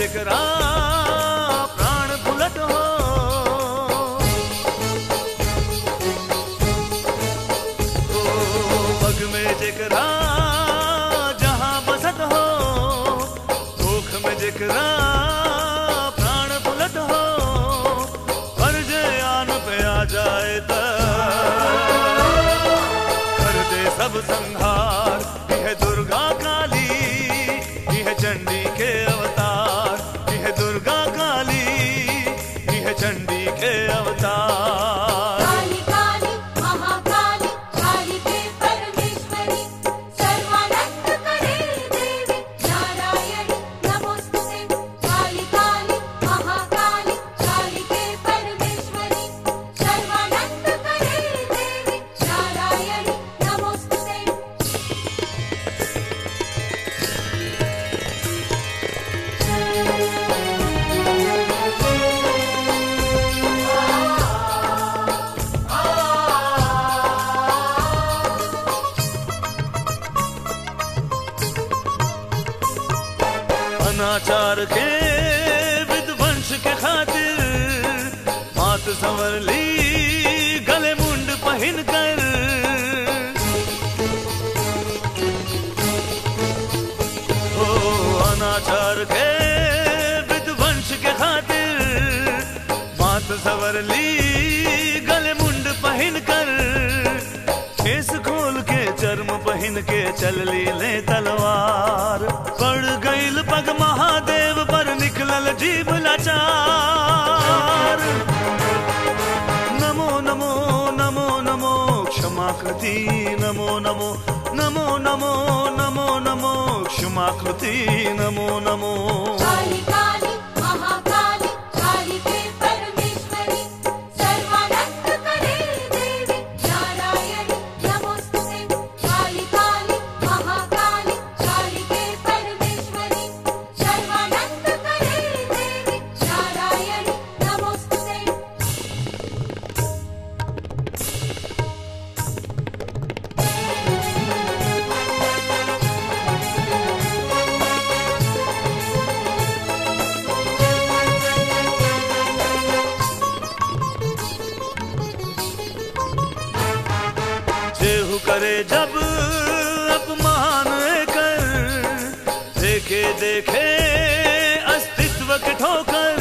जेकरा प्राण फुलत हो, पग में जेकरा जहां बसत हो, भूख में जेकरा प्राण फुलत हो, पर जे आन पे आ जाए तो कर दे सब संहार। यह दुर्गा काली, यह चंडी के अवतार, यह दुर्गा काली, यह चंडी के अवतार। काली काली महाकाली काली के परमेश्वरी, सर्वानंद करे देवी नारायणी नमोस्तुते। काली काली महाकाली काली के परमेश्वरी, सर्वानंद करे देवी नारायणी नमोस्तुते। अनाचार के विध्वंस के खातिर मात संवर ली गले मुंड पहन कर, ओ अनाचार के विध्वंस के खातिर मात संवर ली गले मुंड पहन कर, केस खोल के चर्म पहन के चल ली ले तलवार, पड़ गईल पग महादेव पर निकलल जीभ लाचार। नमो नमो नमो नमो क्षमाकृति, नमो नमो नमो नमो नमो नमो क्षमाकृति, नमो नमो। काली काली महाकाली काली के परमेश्वरी, सर्वानंद करे देवी नारायणी नमोस्तुते। काली काली महाकाली काली के परमेश्वरी, सर्वानंद करे देवी नारायणी नमोस्तुते। जेहू करे जब अपमान कर, देखे देखे अस्तित्व के ठोकर,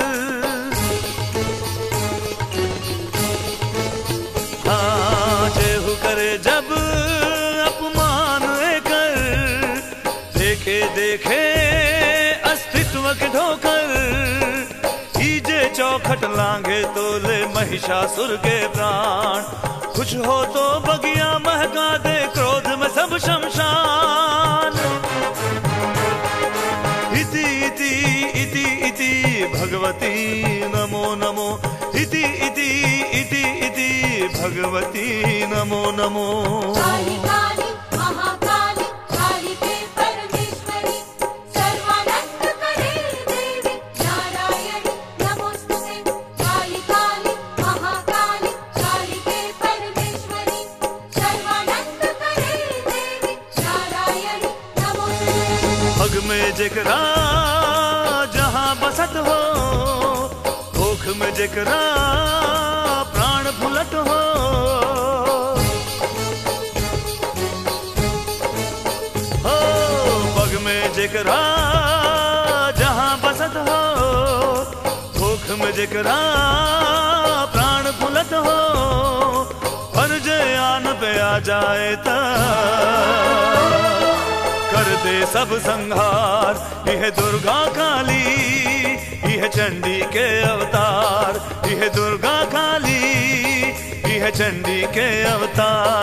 हाँ जेहू करे जब अपमान कर, देखे देखे अस्तित्व के ठोकर, ईजे चौखट लांगे तो ले महिषासुर के प्राण, कुछ हो तो बगिया महका दे क्रोध में सब शमशान। इति इति इति इति भगवती नमो नमो, इति इति इति इति भगवती नमो नमो। काली काली महाकाली काली के परमेश्वरी, सर्वानंद करे देवी नारायणी नमोस्तुते। काली काली महाकाली काली के परमेश्वरी, सर्वानंद करे देवी नारायणी नमोस्तुते। पग में जेकरा जहां बसत हो, भूख में जेकरा प्राण फुलत हो, पग में जेकरा जहां बसत हो, भूख में जेकरा प्राण फुलत हो, पर जे आन पे आ जाए तो कर दे सब संहार। यह दुर्गा काली, यह चंडी के अवतार, यह दुर्गा काली, यह चंडी के अवतार।